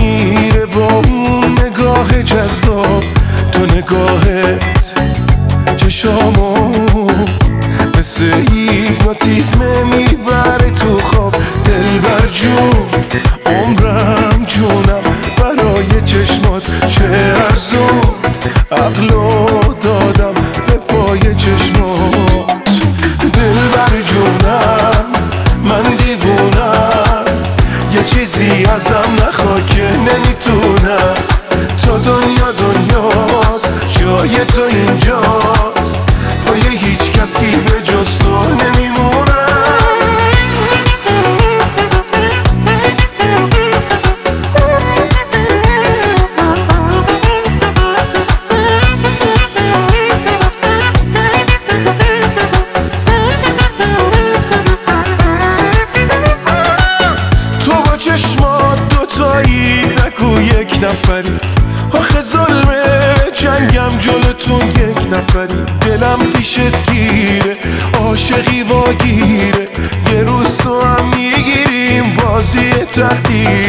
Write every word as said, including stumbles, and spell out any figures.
میره با اون نگاه جذاب. تو نگاهت چشامو مثل هیپنوتیزم میبره تو خواب. دلبر جون عمرم جونم برای چشمات چه ارزون، عقلو دادم به پای چشمات. دلبر جونم من دیوونم، یه چیزی ازم نخوا که نمیتونم. تا دنیا دنیاست جای تو اینجاست، پای هیچ کسی به جز تو نمیمونم. تو با چشمات دوتایی نگو یک نفری، آخه ظلمه جنگم جلوتون یک نفری. دلم پیشت گیره عاشقی واگیره، یه روز تو هم میگیریم بازی تقدیر.